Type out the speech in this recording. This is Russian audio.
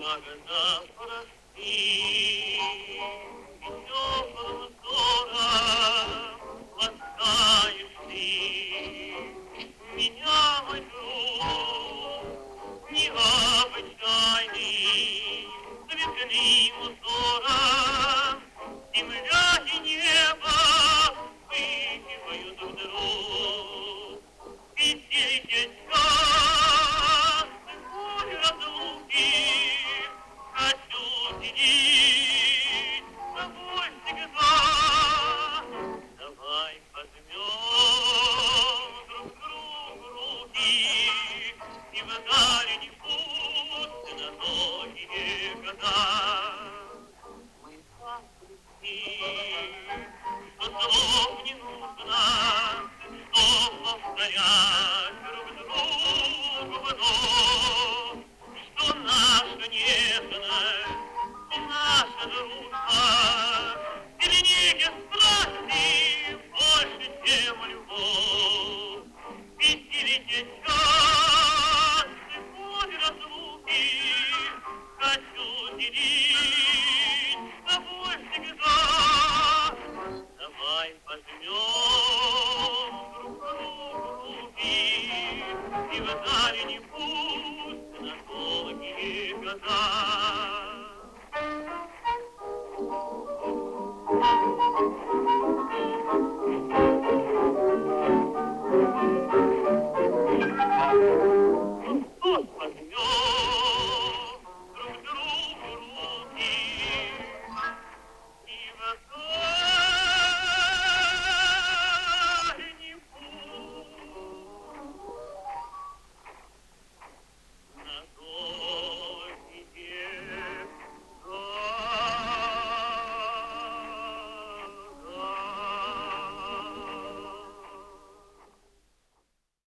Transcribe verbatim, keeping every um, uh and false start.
года прошли, и теплым взором ласкаешь ты меня, мой друг, необычайный, светлым узором земля и небо выпивают вдруг. И сеять счастье, боль разлуки, хочу сидеть с тобой всегда. Давай возьмем друг другу руки и в дальний путь на долгие года. Мы так близки, что слов не нужно, что повторять друг другу вновь, что наша нежность и наша дружба сильнее страсти, больше, чем любовь. Ведь сильнее счастье, боль разлуки, хочу делить с тобой всегда. Давай возьмем друг другу руки и в дальний путь на долгие года.